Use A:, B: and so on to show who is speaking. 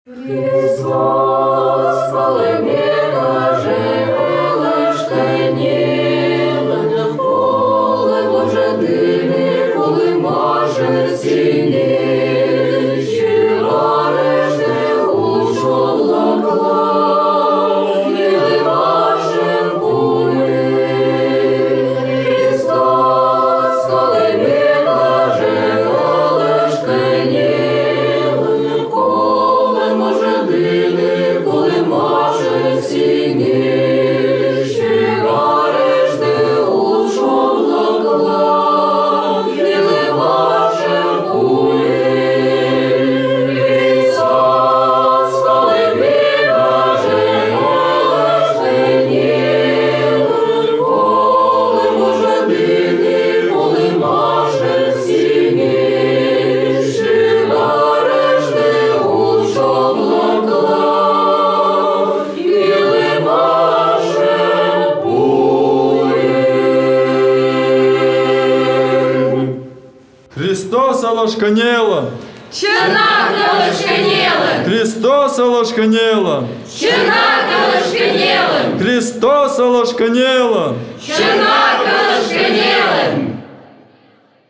A: Христос, коли ми лиш каніл, поле Боже диві, коли може сіни, щиро решти ушу лакла, мили вашим були. Христос, коли ми лиш каніл, поле може диві, коли може сіни, щиро решти ушу лакла, мили вашим були. Христос, коли ми лиш каніл, поле може диві, коли може сіни, щиро решти ушу лакла, мили вашим були.
B: Христос Алашканєла!
A: Чернака лишканєлем!
B: Христос Алашканєла!
A: Чернака лишканєлем!
B: Христос Алашканєла!
A: Чернака